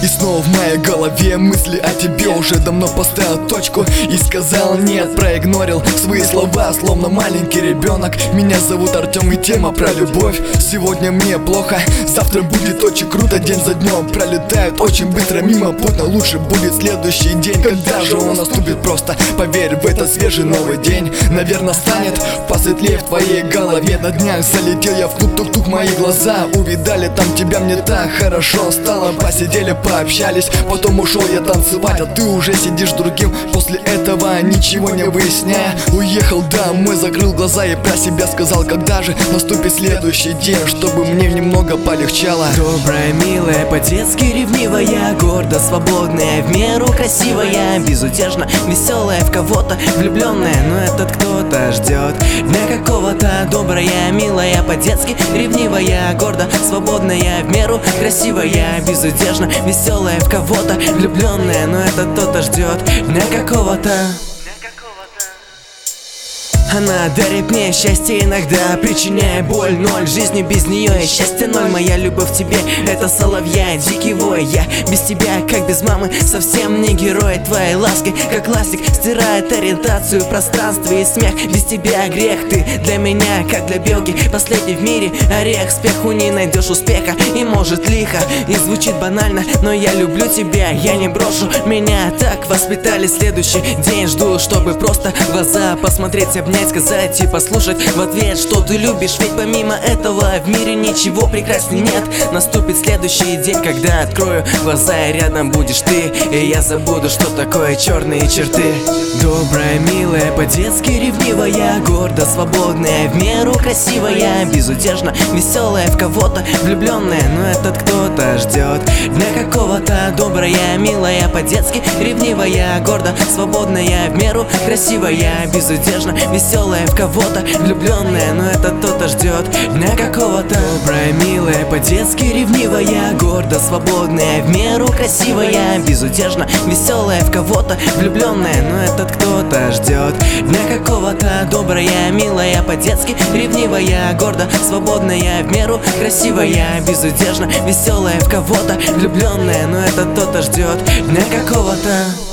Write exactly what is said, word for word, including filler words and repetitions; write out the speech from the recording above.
И снова в моей голове мысли о тебе. Уже давно поставил точку и сказал нет. Проигнорил свои слова, словно маленький ребенок. Меня зовут Артем, и тема про любовь. Сегодня мне плохо, завтра будет очень круто. День за днем пролетает очень быстро мимо. Путь, но лучше будет следующий день. Когда же он наступит, просто поверь в этот свежий новый день. Наверное, станет посветлее в твоей голове. На днях залетел я в клуб, тук-тук, мои глаза увидали там тебя, мне так хорошо стало. Посидели, пообщались, потом ушел я танцевать, а ты уже сидишь с другим. После этого, ничего не выясняя, уехал домой, закрыл глаза и про себя сказал, когда же наступит следующий день, чтобы мне немного полегчало. Добрая, милая, по-детски ревнивая, гордо, свободная, в меру красивая, безутешно веселая, в кого-то влюбленная, но этот кто-то ждет дня какого-то. Добрая, милая, по-детски ревнивая, гордо, свободная, в меру красивая, безутешно веселая, в кого-то влюбленная, но этот кто-то ждет дня какого-то. Она дарит мне счастье иногда, причиняя боль ноль. Жизни без нее и счастье ноль. Моя любовь к тебе — это соловья, дикий вой. Я без тебя, как без мамы, совсем не герой. Твои ласки, как ластик, стирает ориентацию в пространстве и смех. Без тебя грех, ты для меня, как для белки, последний в мире орех. Спеху не найдешь успеха, и может лихо, и звучит банально, но я люблю тебя, я не брошу. Меня так воспитали, следующий день жду, чтобы просто в глаза посмотреть, обнять, сказать и послушать в ответ, что ты любишь. Ведь помимо этого в мире ничего прекрасней нет. Наступит следующий день, когда открою глаза, и рядом будешь ты, и я забуду, что такое черные черты. Добрая, милая, по-детски ревнивая, гордо, свободная, в меру красивая, безутешно веселая, в кого-то влюбленная, но этот кто-то ждет дня какого-то. Добрая, милая, по-детски ревнивая, гордо, свободная, в меру красивая, безутешно веселая, в кого-то влюбленная, но этот кто-то ждет дня какого-то. Добрая, милая, по-детски ревнивая, гордо, свободная, в меру красивая, безутешно веселая, в кого-то влюбленная, но этот кто-то ждет дня какого-то. Добрая, милая, по-детски ревнивая, гордо, свободная, в меру красивая, безутешно веселая, в кого-то влюбленная, но этот кто-то ждет дня какого-то.